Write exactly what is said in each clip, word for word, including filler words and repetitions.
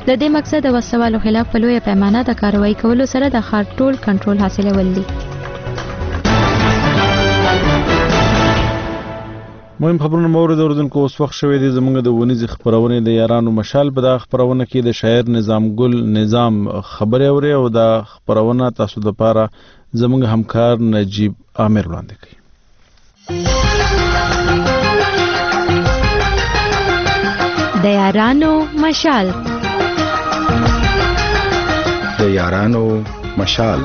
د دې مقصد د وسوالو خلاف په لویه پیمانه د کاروایی کولو سره د ښار ټول کنټرول حاصلول دي. مهم خبرونه مورد اوردونکو اوس وخت شوی دی زمونږ د ونیزې خبرونې د یارانو مشال په دغه خبرونه کې د شاعر نظام ګل نظام خبرې اوري او دا خبرونه تاسو دپاره زمونږ همکار نجیب عامر وړاندې کوي. د یارانو مشال د یارانو مشال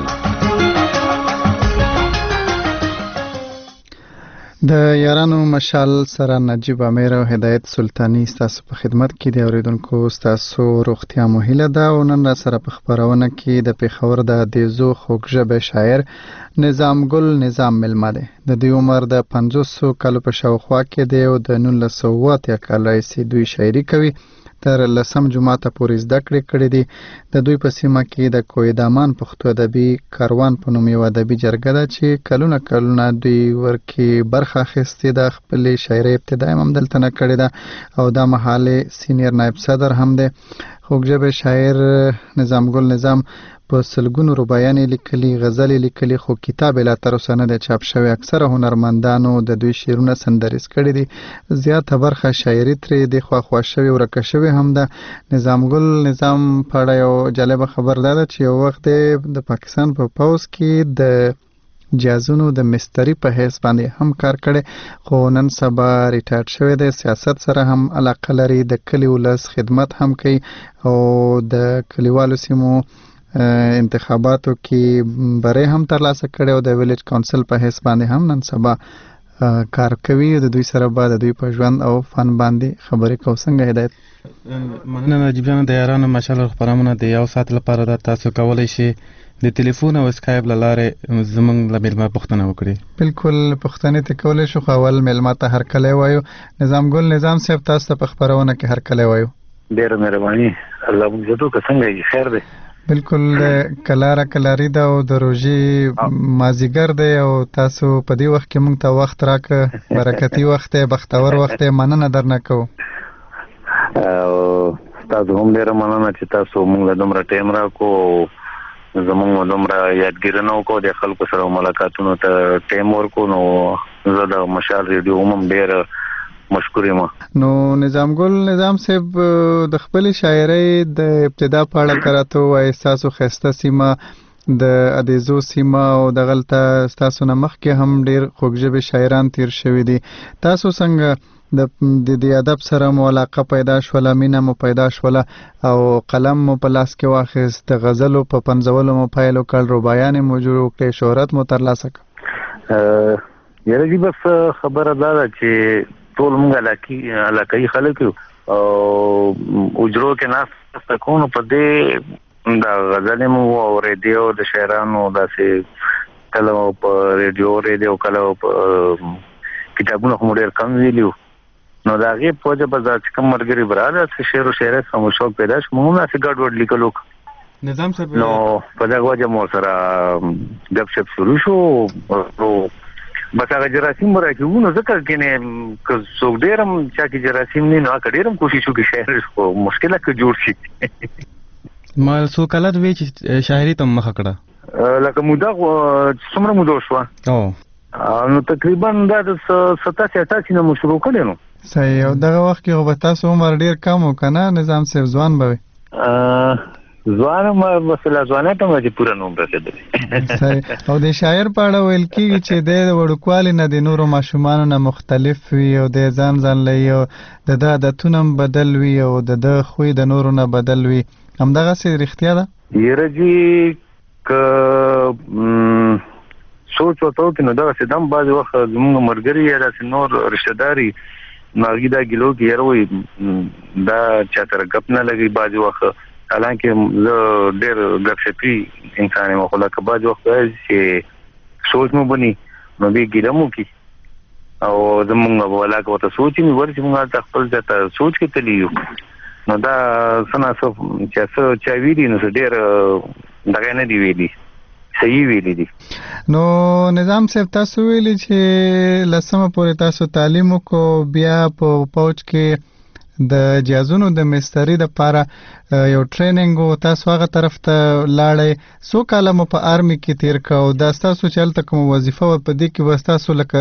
د یارانو مشال سره نجیب عامر او هدایت سلطانی ستاسو په خدمت کې دی. اوریدونکو ستاسو روغتیا مو هیله ده او نن را سره په خبرونه کې د پیښور د دیزو خوږژبه شاعر نظام ګل نظام ملما دی. د دې عمر د پنځوسو کالو په شاوخوا کې دی او د نولس سوه اتیا کال راهیسې دوی شاعري کوي. تر لسم جماعته پورې زده کړې کړې دي. د دوی په سیمه کې د کوهدامان پښتو ادبي کاروان په نوم یو ادبي جرګه ده چې کلونه کلونه دوی ورکې برخه اخیستې ده. خپلې شاعرۍ ابتدا هم دلته نه کړې ده او دا مهال سینیر نایب صدر هم دی. خوږژبه شاعر نظام ګل نظام په سلګونو رباعیانې لیکلي، غزلې لیکلي، خو کتاب لا تر اوسه نه دی چاپ شوی. اکثره هنرمندانو د دوی شعرونه سندریز کړي دي. زیاته برخه شاعري ترې د خواخوا شوې ورکه شوې هم ده. نظام ګل نظام په اړه یو جالبه خبر دا ده چې یو وخت د پاکستان په پوځ کې د جازونو د مستری په حیث باندې هم کار کړي، خو نن سبا ریټایر شوی دی. سیاست سره هم علاقه لري، د کلي ولس خدمت هم کوي او د کلیوالو سیمو انتخاباتو کې بری هم ترلاسه کړي او د ویلیج کونسل په حیث باندې هم نن سبا کار کوي. د دوی سره به د دوی په ژوند او فن باندې خبرې کوو. څنګه هدایت؟ مننه نجیب جان. د یارانو مشال خبرونه د یو ساعت لپاره د تاسو کولی شي د ټلیفون او اسکایپ له لارې زموږ له میلمه پوښتنه وکړي. بالکل پوښتنې ته کولی شو، خو اول میلمه ته هرکلی وایو. نظام ګل نظام صاحب تاسو ته په خبرونه کې هرکلی وایو. ډېره مهرباني. الله مو زدو که څنګه یې خیر دی؟ بالکل کلاره کلاری ده او د روژې مازیګر دی او تاسو په دې وخت کې موږ ته وخت راکړه. برکتي وخت دی، بختور وخت دی. مننه درنه کوو. تاسو هم ډېره مننه چې تاسو موږ له دومره ټایم راکړو، زموږ دومره یادګیرونه وکړو، د خلکو سره ملاقاتونو ته ټایم ورکړو. نو زه د مشال ریډیو هم ډېره مشکور یم. نو نظام ګل نظام صاحب د خپل شاعرۍ د ابتدا په اړه کراته وایي. ستاسو ښایسته سیمه د ادیزو سیمه او دغلته ستاسو نه مخکې هم ډېر خوږژبې شاعران تیر شوي دي. تاسو څنګه د دې ادب سره مو علاقه پیدا شوله، مینه مو پیدا شوله او قلم مو په لاس کې واخیست، د غزلو په پنځولو مو پیل وکړ، رباعیانې مو جوړ کړې، شهرت مو ترلاسه کړ؟ یاره جی بس خبره دا ده چې ټول موږ علاقایي خلک یو او اجرو کې ناسته کوو. نو په دې دا غزلې مو اورېدې او د شاعرانو داسې کله په ریډیو اورېدې او کله په کتابونو خو مو ډېر کم ویلي وو. نو د هغې په وجه به چې کوم ملګري به راغله چې شعر و شاعرۍ څخه مو شوق پیدا شو، موږ هم داسې ګډ وډ لیکلو. نظام صاحب نو په دغه وجه مو سره ګپ شپ شروع شو. نو بس هغه جراثیم مو راکړو. نو ځکه کینې که څوک ډېر هم چا کې جراثیم نه نو هغه ډېر هم کوشش وکړي شاعر خو مشکله که جوړ شي. ما څو کالات وی چې شاعري ته مخه کړه؟ لکه موده څومره موده شوه؟ نو تقریبا دا د ستاسي اتاسي نه مو شروع کړی. نو صحیح. او دغه وخت کې خو به تاسو عمر ډېر کم و که نه نظام صاحب؟ ځوان به وي؟ ځوان م بس له ځوانۍ ته مې چې پوره نوم رسېدلی. صحیح. او د شاعر په اړه ویل کېږي چې دی د وړوکوالي نه د نورو ماشومانو نه مختلف وي او دی ځان ځان لري او د ده عادتونه هم بدل وي او د ده خوی د نورو نه بدل وي. همدغسې رښتیا ده؟ یاره جي که سوچ ورته وکړي نو دغسې ده هم بعضې وخت زموږ ملګري یا داسې نور رشتهدار وي نو هغوی دا ګیلو کې یاره وایي دا چا سره ګپ نه لګي. بعضې وخت حالانکه زه ډېر ګپ شپي انسان یم، خو لکه بعضې وخت راشي چې سوچ مو بني نو بیا ګیله مو کړي او زمونږ به ولاکه ورته سوچ یې ورسي موږ هلته خپل ځای ته سوچ کې تللي یو. نو دا څه ناڅه چې څه چا ویلي نو څه ډېر دغه نه دي ویلي، صحیح ویلي دي. نو نظام صاحب تاسو ویلي چې لسمه پورې تاسو تعلیم وکړو، بیا په پوج کې د جهازونو د مستری د پاره یو ټریننګ او تاسو هغه طرف ته لاړې سو کاله مو په آرمي کې تیر کاو دا تاسو چې هلته کوم وظیفه و په دې کې وستاسو لکه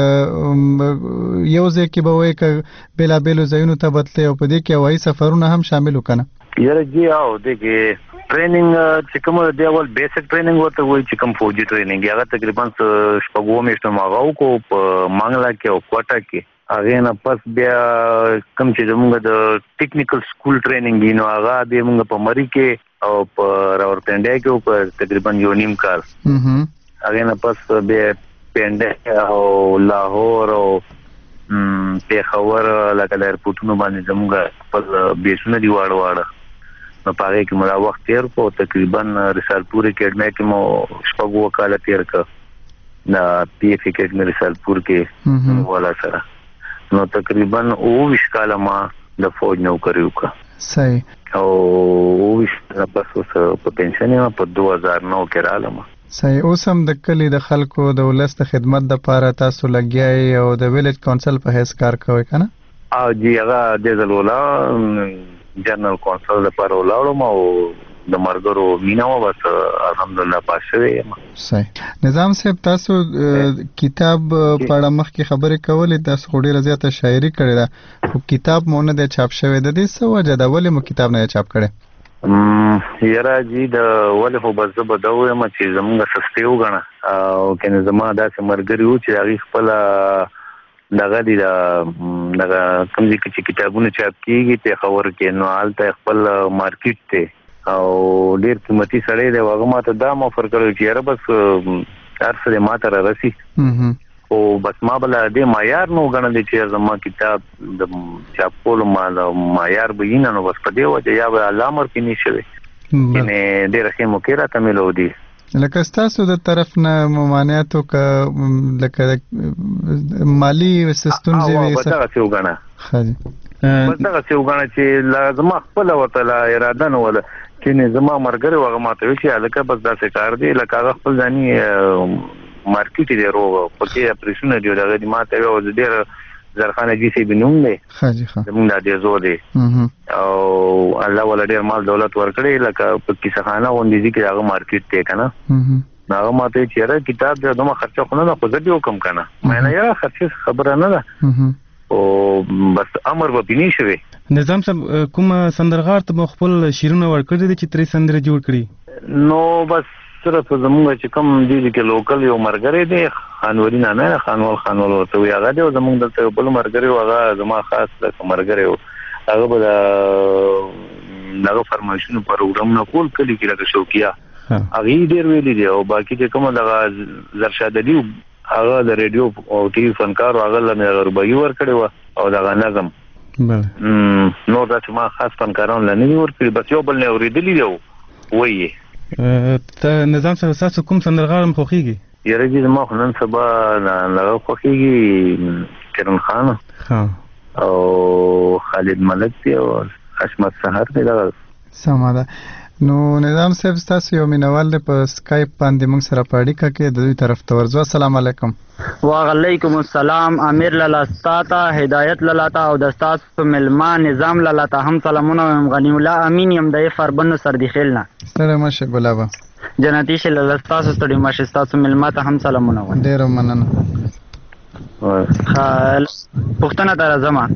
یو ځای کې به وایي که بېلابېلو ځایونو ته بتلئ او په دې کې هوایي سفرونه هم شامل وکنه یاره جی او دې کې ټریننګ چې کوم دی اول بیسیک ټریننګ ورته وایي چې کوم فوجي ټریننګ هغه تقریبا شپږ اووه میاشتو ما هغه وکړو په منګلا کې او کوټه کې هغه نه پس بیا کوم چې زموږ د ټیکنیکل سکول ټریننګ دی نو هغه به موږ په مری کې او په راورټنډیا کې او په تقریبا یو نیم کال هغه نه پس بیا پنده او لاهور او پیښور لکه د ایرپورټونو باندې زموږ خپل بیسونه دی واړه واړه نو پاره کې مو دا وخت تیر کو تقریبا رسالپور اکیډمي کې مو شپږ وکاله تیر ک دا پی اف اکیډمي رسالپور کې ولا سره نو تقریبا او ویش کاله ما د فوج نو کړیو کا صحیح او ویش پس اوس په پنشن ما په دوه هزار نو کې رالم صحیح اوس هم د کلی د خلکو د ولست خدمت د پاره تاسو لګیای او د ویلیج کونسل په هیڅ کار کوي کنه او جی هغه د زلولا جنرال کونسل لپاره ولاړم او د مرګرو مینا و بس الحمدلله پاشوي صحیح نظام صاحب تاسو کتاب پړه مخ کې خبرې کولې تاسو خوري رضایت شاعري کړې ده خو کتاب مونږ نه چاپ شوی د دې څه وجه ده ولې مو کتاب نه چاپ کړي ام یرا جی د ولې خو بس به دا وایم چې زموږ سستي وګڼه او کنه زما داسې مرګري و چې هغه خپل دغه دی دا دغه کوم ځای کې کتابونه چاپ کیږي ته خبر کې نو حالت خپل مارکیټ ته او ډیر قیمتي سړی دی هغه ماته دا مفر کړو چې یاره بس هر څه ماته را رسی او بس ما بل دې معیار نو غنل چې زما کتاب د چاپ کولو ما معیار بینه نو بس په دې وجه یا به علامه کې نشوي کنه ډیر ښه مو کې راته ملو دی لکه ستاسو د طرف نه ممانعتو که لکه مالی ستونزې وي څه څه وګڼه خاص څه څه وګڼه چې لازم خپل ورته لا اراده نه ولا چې زما مرګره وغه ماته وشي الکه بس داسې کار دی لکه خپل ځاني مارکیټ دی روغ پکې اپریشن دی دغه دی ماته یو ډیر زرخانه جی سی بنوم دی خاصه خاصه زمونږ د زو دی او الله ول ډیر مال دولت ورکړي لکه په کیسه خانه غونډې کې هغه مارکیټ ته کنه هغه ماته چیرې کتاب د دوه خرچه خو نه خو زه دیو کم کنه مې نه یا خرچه خبره نه ده او بس امر به بنی شوی نظام صاحب کوم سندرغار ته خپل شیرونه ورکړي دي چې ترې سندره جوړ کړي نو بس صرف زمونږ چې کوم دي کې لوکل یو مرګره دی خانوري نه نه خانول خانول ورته وی هغه دی زمونږ د بل مرګره هغه زما خاص د مرګره هغه به دغه فرمایشونو پروګرام نه کول کلی کې راځي شوکیا هغه ډیر ویلي دی او باقي چې کوم دغه زرشاد دی هغه د ریډیو او ټي وي فنکار هغه لمه ربعي ور کړو او دغه نظم بله نو دا چې ما خاص فنکاران لنی ور کړی بس یو بل نه اوریدلی دی وایي ته نظام سره تاسو کوم سندرغاړ مخوخیږي یاره جی ما خو نن سبا هغه خوښیږي کرن خان ها او خالد ملک دی او حشمت سحر دی دا سمه ده نو نظام صاحب تاسو یو مینوال په سکایپ باندې موږ سره په اړیکه کې د دوی طرف ته ورځو السلام علیکم وعلیکم السلام امیر لالاستاتا هدایت لالاتا او د تاسو ملمان نظام لالاتا هم سلامونه غنی الله امین يم د فربن سر دی خلنا سره ماشه ګلابا جنتی ش لالاستاسو ستړي ماشه تاسو ملمات هم سلامونه و ډیر مننه خال پښتنه تر زما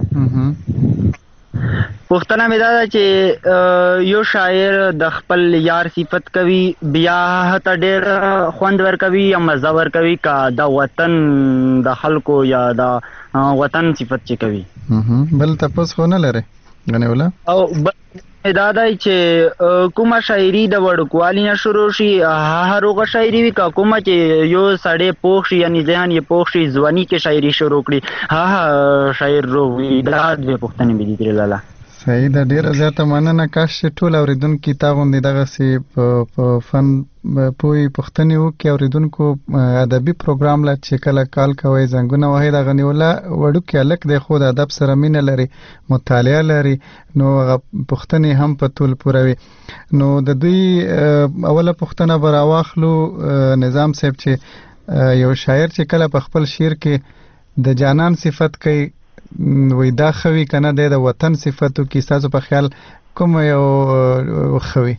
پښتنه مې دا چې یو شاعر د خپل یار صفت کوي بیا ته ډېر خوند ور کوي یا مزه ور کوي کا د وطن د خلکو یا د وطن صفت چې کوي بل تاسو خو نه لري غنی ولا او دا دای چې کومه شاعري د وړکوالي نه شروع شي هغه شاعري وی کا کومه چې یو سړی پوښ یعنی ځان یې پوښ ځواني کې شاعري شروع کړي ها شاعر رو وی دا د پښتني بي دي لاله صحیح ده ډیره زیاته مننه کاش ټول اوریدونکو تاغوندې دغه سي په فن پوي پښتني وکي اوریدونکو ادبي پروګرام لا چې کله کال کوي زنګونه وای دا غنیولا وړو کې الک د خود ادب سره مين لري مطالعه لري نو پښتني هم په ټول پوروي نو د دوی اوله پښتنه براواخلو نظام صاحب چې یو شاعر چې کله په خپل شعر کې د جانان صفت کوي وای دا خوي کنه د وطن صفاتو کې تاسو په خیال کوم یو خوي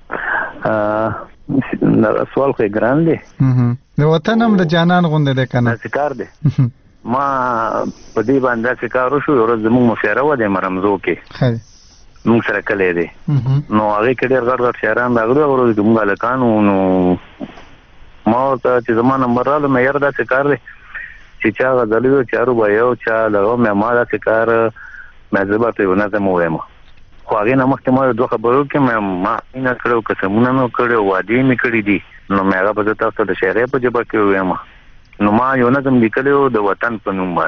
ا سوال خو ګران دی د وطن هم د جانان غونډه ده کنه څه کار دی ما په دې باندې څه کار وشو ورځ زموږ مشاعره و د مرمزو کې خیر موږ سره کله دی نو هغه کې ډېر غړ غړ شهران راغلو او د موږ لکانو نو ما ته چې زمانه مراله مې یاد ده څه کار دی چې چا غزلیو چارو بایو چا لغو مې ما دا څه کار مې زبرته ونه ته مو وایم خو هغه نه مخکې ما دوه خبرو کې مې ما نه کړو قسمونه نو کړو وادي مې کړی دي نو مې هغه په تاسو د شهرې په جبه کې وایم نو ما یو نظم لیکلو د وطن په نوم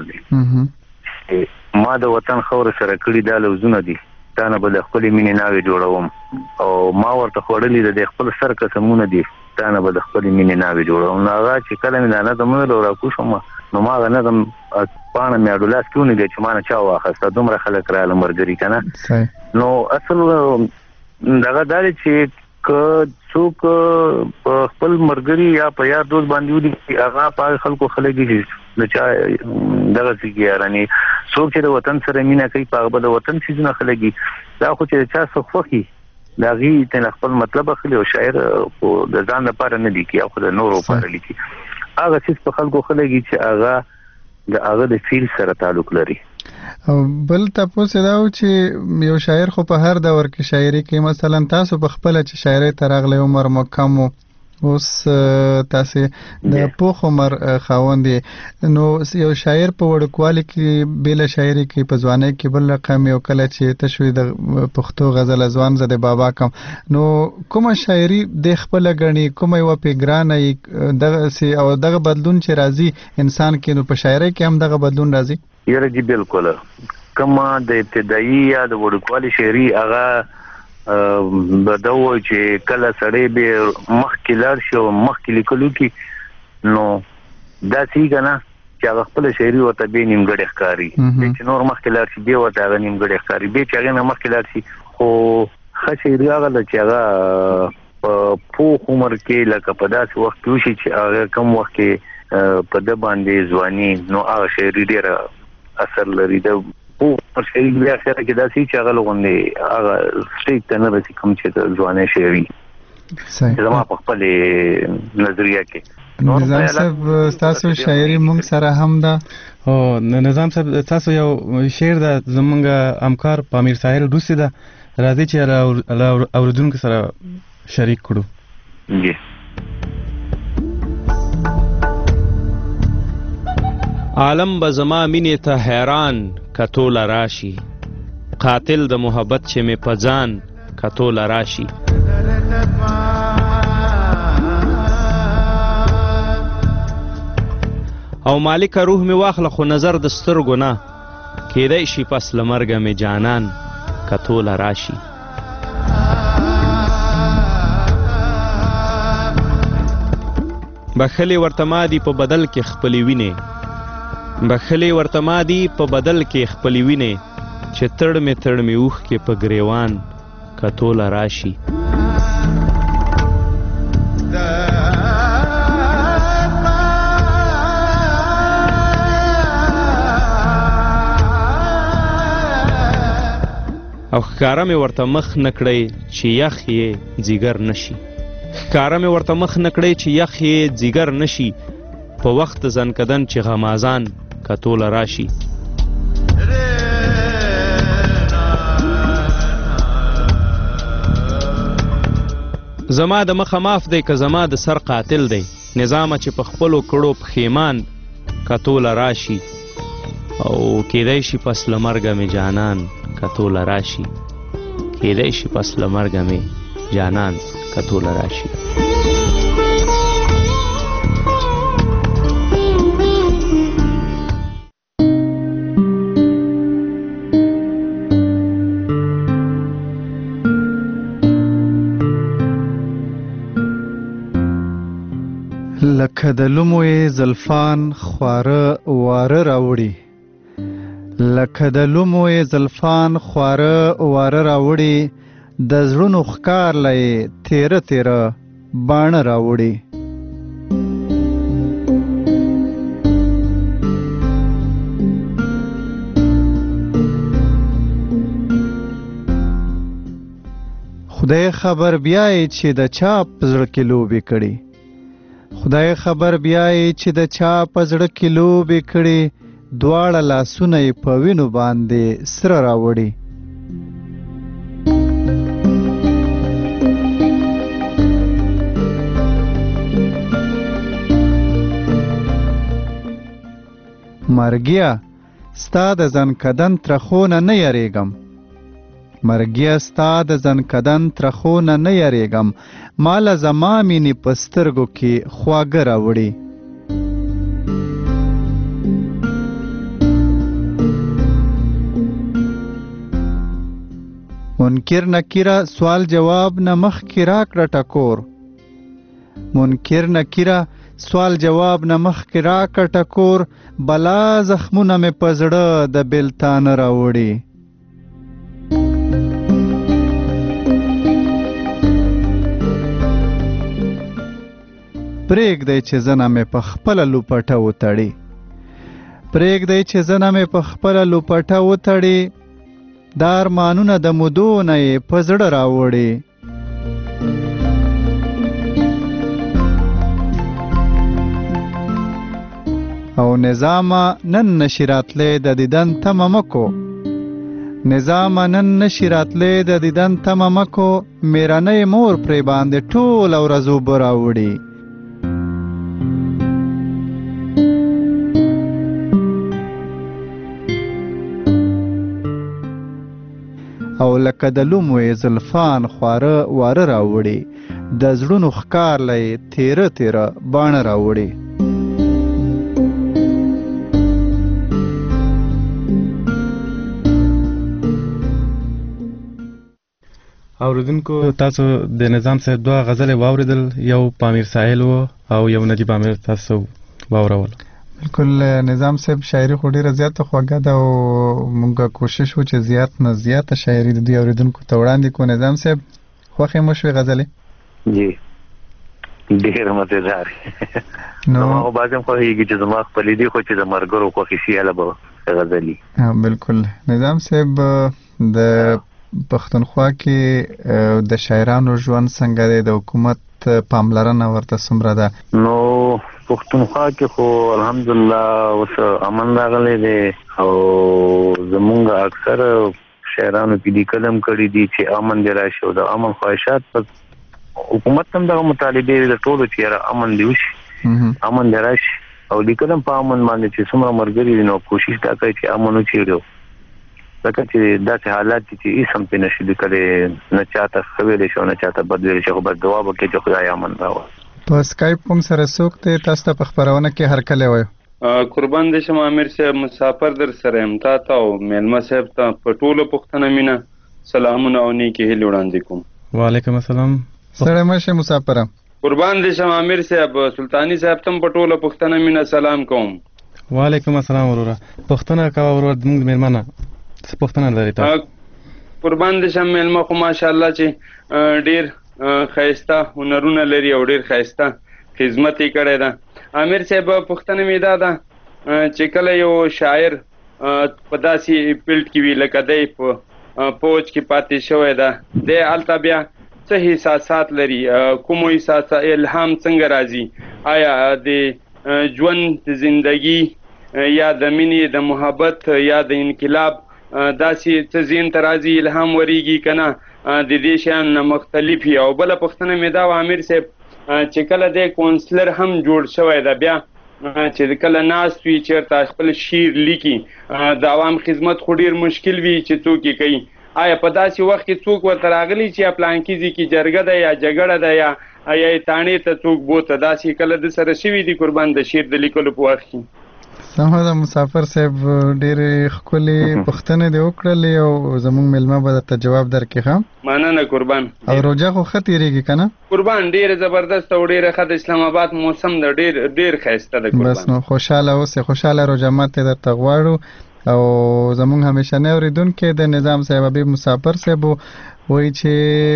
باندې ما د وطن خور سره کړی دا لوزونه دي تا نه به خپل مینې ناوي جوړوم او ما ورته خورلې د خپل سر قسمونه دي تا نه به خپل مینې ناوي جوړوم نو هغه چې کله مې نه نظم نو راکوشم نو ما غو نظم پانه مې اډولاس کیونه دي چې ما نه چا واخسته دومره خلک را لمرګري کنه نو اصل دغه دالي چې ک څوک خپل مرګري یا په یاد دوست باندې ودی هغه په خلکو خلګي د چا دغه څنګه یاراني څوک چې د وطن سره مینا کوي په د وطن سيزونه خلګي دا خو چې چا څوخي دا غي ته خپل مطلب خلي او شاعر او د ځان لپاره نه لیکي او د نورو لپاره لیکي هغه چې په خلکو خلګي چې هغه د هغه د فیل سره تعلق لري بل تاسو دا و چې یو شاعر خو په هر دور کې شاعري کوي مثلا تاسو په خپل چې شاعري ترغله عمر مکم اوس تاسو د پوخ عمر خاوندې نو یو شاعر په وړکوالي کې بل شاعري کې په ځواني کې بل رقم یو کله چې تشوي د پښتو غزل ځوان زده بابا کم نو کومه شاعري د خپل غني کومه یو پیګرانه دغه سي او دغه بدلون چې راځي انسان کې نو په شاعري کې هم دغه بدلون راځي یره جی بالکل کما د ابتدایي یا د وړکوالي شاعري هغه بدو چې کله سړی به مخ کې لار شو مخ کې لیکلو کې نو دا څنګه نه چې هغه خپل شاعري ورته به نیمګړی ښکاری چې نور مخ کې لار شي به ورته هغه نیمګړی ښکاری به چې هغه مخ کې لار شي خو ښه شاعري هغه چې هغه په پوخ عمر کې لکه په داسې وخت کې وشي چې هغه کم وخت کې په د باندې ځواني نو هغه شاعري ډېره اثر لري د او شاعري بیا سره کې داسې چې هغه لغونې هغه سټیک ته نه رسي کوم چې د ځواني شاعري صحیح زما په خپل نظریه کې نظام صاحب تاسو شاعري مونږ سره هم ده او نظام صاحب تاسو یو شعر د زمونږ همکار پامیر ساحل روسي ده راځي چې اوریدونکو سره شریک کړو جی عالم به زما مینې ته حیران کتول راشي قاتل د محبت چې مې په ځان کتول راشي او مالک روح مې واخله خو نظر د سترګو نه کېدای شي پس له مرګه مې جانان کتول راشي بخلې ورته ما دي په بدل کې خپلې وینې بخلې ورته ما دي په بدل کې خپلې وینې چې تړ مې تړ مې اوښ کې په ګریوان کتول راشي او ښکاره مې ورته مخ نه کړی چې یخ یې ځیګر نشي ښکاره مې ورته مخ نه کړی چې یخ یې ځیګر نشي په وخت زنکدن چې غمازان کتول راشي زما د مخه معاف دی که زما د سر قاتل دی نظامه چې په خپلو کړو پښیمان کتول راشي او کېدای شي پس له مرګه مې جانان کتول راشي کېدای شي پس له مرګه مې جانان کتول راشي لکه د لوموی زلفان خواره واره راوړي لکه د لوموی زلفان خواره واره راوړي د زړونو ښکار لای تیره تیره باڼه راوړي خدای خبر بیای چې د چا په زړه کې لوبې کړي خدای خبر بیای چې د چا په زړه کې لوبې کړي دواړه لاسونه یې په وینو باندې سره راوړي مرګیا ستا د ځنکدن ترخونه نه یریږم مرګیا ستا د ځنکدن ترخونه نه یریږم ماله زما مینې په سترګو کې خواږه راوړي منکر نکیره سوال جواب نه مخکې راکړه ټکور منکر نکیره سوال جواب نه مخکې راکړه ټکور بلا زخمونه مې په زړه د بېلتانه راوړي پرېږدی چې زنه مې په خپله لوپټه وتړي پرېږدی چې زنه مې په خپله لوپټه وتړي دا ارمانونه د مودو نه یې په زړه راوړي او نظامه نن نشي راتلی د دیدن تمه مکو نظامه نن نشي راتلی د دیدن تمه مکو میرنۍ مور پرې باندې ټوله ورځ اوبه راوړي او لکه د لومو یې زلفان خواره واره راوړي د زړونو ښکار له یې تیره تیره باڼه راوړي اوریدونکو تاسو د نظام صاحب دوه غزلې واوریدل یو پامیر ساحل و او یو نجیب امیر تاسو واورول بالکل نظام صاحب شاعري خو ډیره زیاته خوږه ده او موږ کوشش وکړو چې زیات نه زیاته شاعري د دوی اوریدونکو ته وړاندې کړو نظام صاحب خوښې مو شوې غزلې جی ډیره مزیدار نو هغه بعضم خوښېږي چې زما خپلې دي خو چې د ملګرو خوښې سیاله به غزلې بالکل نظام صاحب د پښتونخوا کې د شاعرانو ژوند څنګه دی د حکومت پاملرنه ورته څومره ده نو پښتونخوا کې خو الحمدلله اوس امن راغلی دی او زمونږ اکثر شاعرانو کې لیکلم کړي دي چې امن دی راشي او د امن خواهشات په حکومت هم دغه مطالبې د ټولو چې امن دی وشي امن دی راشي او لیکلم په امن باندې چې څومره ملګري دي نو کوشش دا کوي چې امن وچېړو ځکه چې داسې حالات دي چې هېڅ هم پرې نشي لیکلی نه چاته ښه ویلی شي او نه چاته بد ویلی شي خو بس دعا وکړئ چې خدای امن راوړي په سکایپ کوم سره څوک دی تاسو ته په خپرونه کې هرکلی وایو قربان دې شم امیر صاحب مسافر در سره یم تا ته او میلمه صاحب ته په ټولو پښتنه مینه سلامونه او نیکې هیلې وړاندې کوم وعلیکم السلام سړی مه شې مسافره قربان دې شم امیر صاحب سلطاني صاحب ته په ټولو پښتنه مینه سلام کوم وعلیکم السلام وروره پښتنه کوه وروره زموږ میلمنه څه پوښتنه لري تاسو قربان دې شم میلمه خو ماشاءالله چې ډېر ښایسته هنرونه لري او ډېر ښایسته خدمت یې کړی ده امیر صاحب پوښتنه مې دا ده چې کله یو شاعر په داسې فیلډ کې وي لکه دی په پوج کې پاتې شوی ده دی هلته بیا څه احساسات لري کومو احساسات الهام څنګه راځي آیا د ژوند د زندګي یا د مینې د محبت یا د انقلاب داسې څه ذهن ته راځي الهام وریږي که نه د دې شیانو نه مختلف وي او بله پوښتنه مې دا وه امیر صاحب چې کله دی کونسلر هم جوړ شوی ده بیا چې کله ناست وي چېرته خپل شعر لیکي د عوام خدمت خو ډېر مشکل وي چې څوک یې کوي آیا په داسې وخت کې څوک ورته راغلی چې یا پلانکي ځای کې جرګه ده یا جګړه ده یا یا یې تاڼې ته څوک بوته داسې کله د سره شوي دي قربان د شعر د لیکلو په وخت کې سمه ده مسافر صاحب ډېرې ښکلې پوښتنې دې وکړلې او زموږ میلمه به درته جواب درکړي ښه مننه قربان او روژه خو ښه تېرېږي که نه قربان ډېره زبردست او ډېره ښه د اسلام آباد موسم ده ډېر ډېر ښایسته ده قربان بس نو خوشحاله اوسې خوشحاله روژه ماتې درته غواړو او زموږ همیشنی اورېدونکی د نظام صاحب حبیب مسافر صاحب وایي چې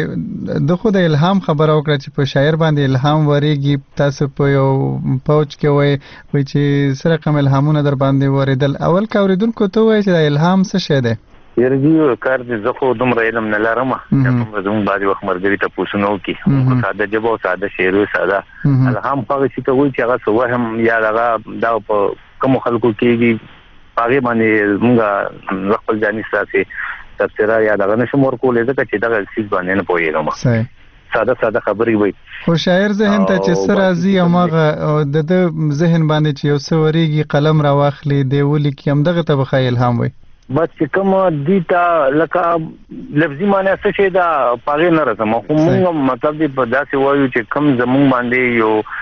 د خو د الهام خبره وکړه چې په شاعر باندې الهام ورېږي تاسو په یو پوج کې وایي وایي چې څه رقم الهامونه در باندې ورېدل اول که اورېدونکو ته ووایي چې د الهام څه شی دی یرجی کار دې زه خو دومره علم نه لرم چې دومره زموږ بعضې وخت ملګري تپوسونه وکړي خو ساده ژبه او ساده شعر وي ساده الهام خو هغه شي ته وایي چې هغه څه وهم یا هغه دا په کومو خلکو کېږي په هغې باندې موږ زه خپل جاني ستاسې تبصره یا دغه نشم ورکولی ځکه چې دغه څیز باندې نه پوهېږم ساده ساده خبرې وي خو شاعر ذهن ته چې څه راځي هماغه د ده ذهن باندې چې یو څه ورېږي قلم راواخلي دی ولیکي همدغه ته به ښایي الهام وي بس چې کوم دي ته لکه لفظي معنی څه شی ده په هغې نه راځم خو مونږ مطلب دی په داسې وایو چې کوم زمونږ باندې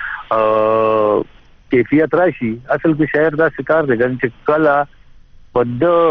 یو کیفیت راشي اصل کې شاعر داسې کار دی چې کله په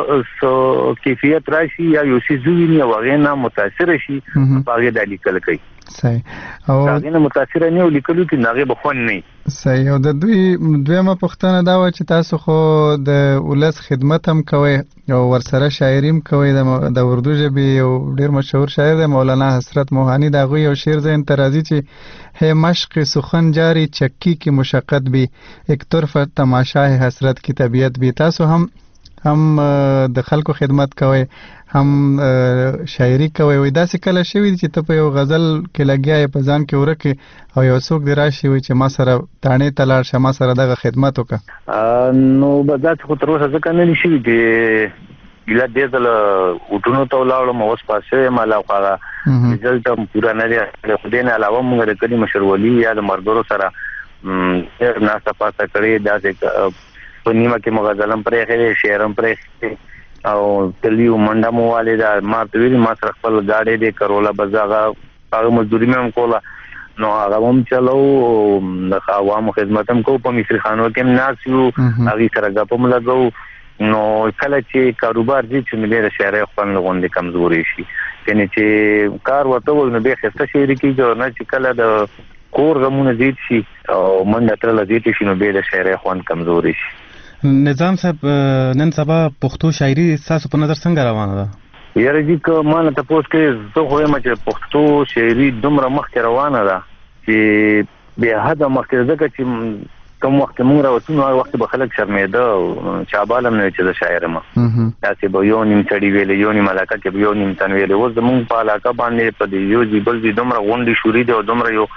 د کیفیت راشي یا یو څیز وویني او هغې نه متاثره شي په هغې دا لیکل کوي صحیح او هغې نه متاثره نه او لیکلو کې نو هغې به خوند نه وي صحیح او د دوی دویمه پوښتنه دا وه چې تاسو خو د ولس خدمت هم کوئ او ورسره شاعري هم کوئ د اردو ژبې یو ډېر مشهور شاعر دی مولانا حسرت موهاني د هغوی یو شعر ذهن ته راځي چې ہے مشق سخن جاری چکی کی مشقت بھی ایک طرف تماشا ہے حسرت کی طبیعت بھی تاسو هم هم د خلکو خدمت کوي هم شاعري کوي وای داسې کله شوي چې ته په یو غزل کې لګیا یې په ځان کې ورکې او یو څوک دې راشي وایي چې ما سره تاڼې ته لاړ شه ما سره دغه خدمت وکړه نو به داسې خو تر اوسه ځکه نه دي شوي چې ایله دې ځله اوټونو ته ولاړم اوس پاس شوی یم علاوه هغه رزلټ هم پوره نه دی د خدای نه علاوه موږ د کلي مشرولي یا د مردورو سره ډېر ناسته پاسته کړې داسې په نیمه کې مو غزلم پرېښی شعر هم پرېښی او تلیو منډه مو والې ده ما ته ویلي ما سره خپل ګاډی دی کروله بس هغه هغه مزدوري مې هم کوله نو هغه هم چلو د عوامو خدمت هم کوو په مصري خانو کې هم ناست یو هغې سره ګپ هم لګوو نو کله چې کاروبار ځي چې نو بیا د شاعرۍ خوند غوندې کمزوري شي یعنې چې کار ورته وویل نو بیا ښایسته شاعري کېږي او نه چې کله د کور غمونه زیات شي او منډه تلله زیاتې شي نو بیا د شاعرۍ خوند کمزوري شي نظام صاحب نن سبا پښتو شاعري ستاسو په نظر څنګه روانه ده یاره جي که ما نه تپوس کې زه خو یم چې پښتو شاعري دومره مخکې روانه ده چې بې حده مخکې ځکه چې کوم وخت موږ راوتو نو هغه وخت به خلک شرمېده چابال هم نه وي چې زه شاعر یم داسې به یو نیم سړي ویلې یو نیم علاقه کې به یو نیم تن ویلې اوس زمونږ په علاقه باندې په دې یو ځي بل ځي دومره غونډې شوري دي او دومره یو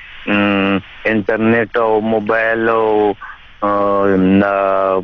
انټرنیټ او موبایل او نه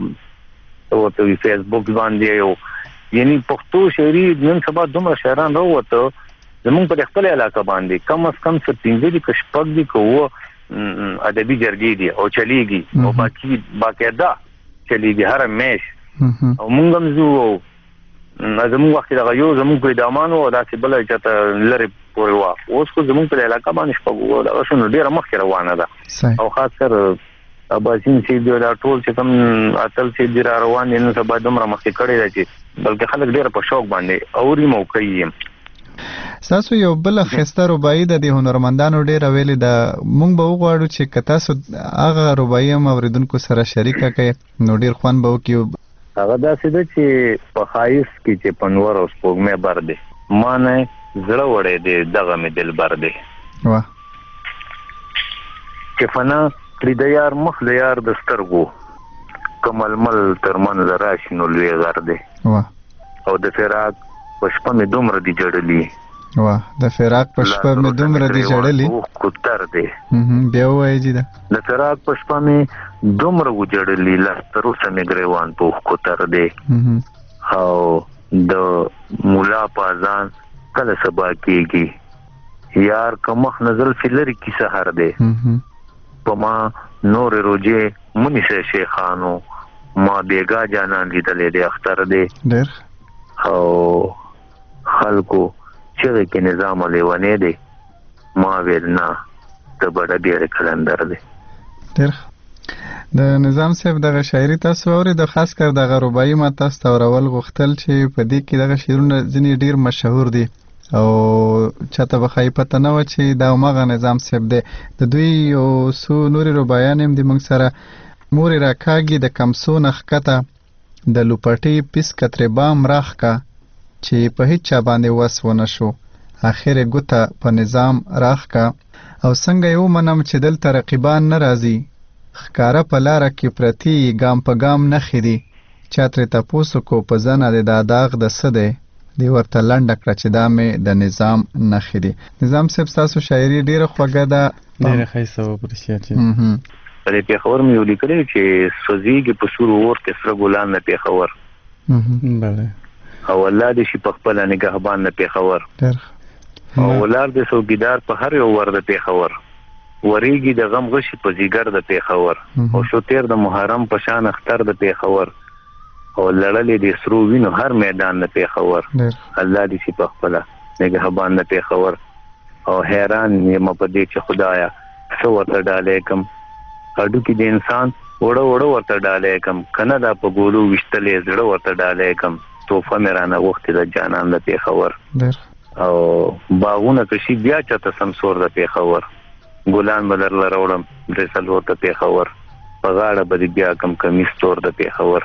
ورته فیسبوک باندې یو یعنی پښتو شاعري نن سبا دومره شاعران راووته زمونږ په خپل علاقه باندې کم از کم څه پنځه دي که شپږ دي که اووه ادبي جرګې دي او چلیږي او باقي باقاعده چلیږي هره میاشت او مونږ هم ځو زمونږ وخت دغه یو زمونږ په ادامانو او داسې بله چاته لرې پورې وه اوس خو زمونږ په علاقه باندې شپږ دغه شو نو ډېره مخکې روانه ده او خاص کر اباسین چې دی دا ټول چې کوم اتل چې دی را روان دي نو سبا دومره مخکې کړی دی چې بلکې خلک ډېر په شوق باندې اوري موقع یې ستاسو یو بله ښایسته رباعي د دې هنرمندانو ډېره ویلې ده موږ به وغواړو چې که تاسو هغه رباعي هم اورېدونکو سره شریکه کړئ نو ډېر خوند به وکړي هغه داسې ده چې په ښایست کې چې پنور او سپوږمۍ بر دی ما نه زړه وړی دی دغه مې دلبر دی واه چې فنا پرې د یار مخ د یار د سترګو کململ تر منځ راشي نو لوی غر دی او د فراق په شپه مې دومره دي جړلي واه د فراق په شپه مې دومره دي جړلي کوتر دی بیا ووایي جي ده د فراق په شپه مې دومره وجړلي لا تر اوسه مې ګریوان په کوتر دی او د مولا په اذان کله سبا کېږي یار که مخ نظر چې لرې کی سهار دی په ما نور روجې منیسه شیخانو ما بیگا جانان لیدلې دی اختر دی ډېر او خلکو چغې کې نظام لیونی دی ما ویل نه ته بډه ډېر کلندر دی ډېر د نظام صاحب دغه شاعري تاسو اورېده خاص کر دغه رباعي ما تاسو ته اورول غوښتل چې په دې کې دغه شعرونه ځینې ډېر مشهور دي او چاته به ښایي پته نه وه چې دا هماغه نظام صاحب دی د دوی یو څو نورې رباعیانې هم دي موږ سره مورې راکاږي د کمسو نه ښکته د لوپټۍ پیس کترې بام راښکه چې په هیڅ چا باندې وس ونه شو اخر یې ګوته په نظام راښکه او څنګه یې ومنم چې دلته رقیبان نه راځي ښکاره په لاره کې پرتي ګام په ګام نښې دي چا ترې تپوس وکړو په زنه د دا داغ د څه دی دی ورته لنډه کړه چې دا مې د نظام نښې دي. نظام صاحب ستاسو شاعري ډېره خوږه ده. ډېره ښایسته وه په رښتیا چې په دې پېښور مې یو لیکلی چې سوځېږي په سور اور کې سره ګلان د پېښور بله او الله دې شي په خپله نګهبان د پېښور او ولار دې څوکیدار په هر یو ور د پېښور وریږي د غم غشي په ځیګر د پېښور او شو تیر د محرم په شان اختر د پېښور او لړلې د سرو وینو هر میدان د پېښور الله دې شي په خپله نګهبان د پېښور او حیران یم په دې چې خدایا څه ورته ډالۍ کم اډو کې د انسان وړه وړه ورته ډالۍ کم کنه دا په ګولو وشتلې زړه ورته ډالۍ کم توفه مې رانه وختې د جانان د پېښور او باغونه کشي بیا چاته سمسور د پېښور ګلان بدر لروړم درې څلور د پېښور په غاړه به بیا کم کمیس تور د پېښور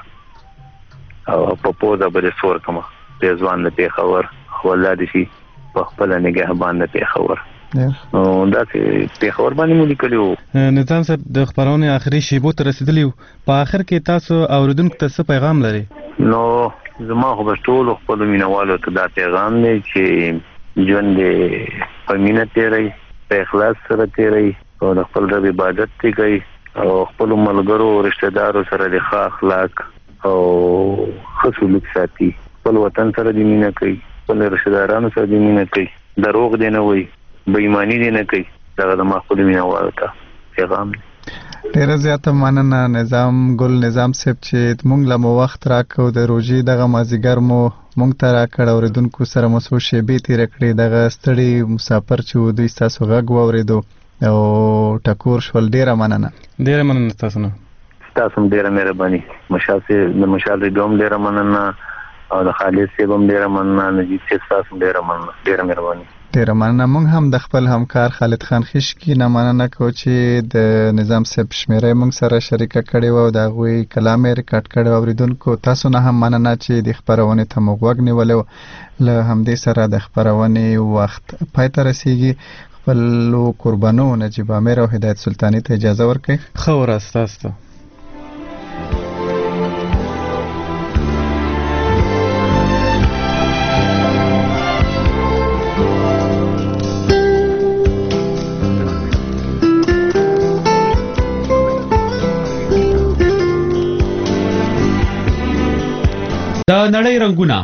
او په پوزه به سور کم پیزوان د پېښور والله دې شي په خپل نگهبان د پېښور نو دا چې پېښور باندې مو لیکلو. نظام صاحب د خبرونې آخري شیبو ته رسیدلی په آخر کې تاسو اوریدونکو ته څه پیغام لري؟ نو زما خو به ټولو خپلو مینوالو ته دا پیغام دی چې ژوند دې په مینه تېروئ، په اخلاص سره تېروئ او د خپل رب عبادت دې کوئ او خپلو ملګرو او رشته دارو سره د ښه اخلاق او ښه سلوک ساتي، خپل وطن سره دې مینه کوي، خپل رشته دارانو سره دې مینه کوي، دروغ دې نه وایي، بېایماني دې نه کوي. دغه د ما خپلو مینوالو ته پیغام دی. ډیره زیاته مننه نظام ګل نظام صاحب چې موږ له مو وخت راکړو د روژې دغه مازدیګر مو موږ ته راکړ اورېدونکو سره مو څو شیبې تېرې کړې دغه ستړي مسافر چې و دوی ستاسو غږ واورېدو او ټکور شول. ډیره مننه. ډیره مننه ستاسو نه. ستاسو هم ډیره مهرباني. مشال صاحب د مشال ریډیو هم ډیره مننه او د خالد صاحب هم ډیره مننه. نجیب صاحب ستاسو هم ډیره مننه. ډیره مهرباني. ډیره مننه. موږ هم د خپل همکار خالد خان خشکی نه مننه کوو چې د نظام صاحب شمیره موږ سره شریکه کړې وه او د هغوی کلام یې ریکارډ کړی و. اورېدونکو تاسو نه هم مننه چې د خپرونې ته مو غوږ نیولی و. له همدې سره د خپرونې وخت پای ته رسیږي. خپلو قربانو نجیب امیر او هدایت سلطاني ته اجازه ورکړئ. ښه ورځ تاسو ته. د نړۍ رنګونه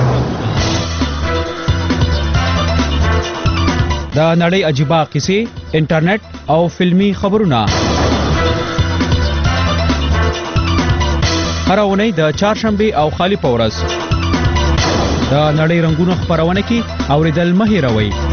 د نړۍ عجیبه قصې، انټرنیټ او فلمی خبرونه هر اونۍ د چهارشنبه او خالی په ورځ د نړۍ رنګونو خبرونه کې اوریدل مه هېروئ.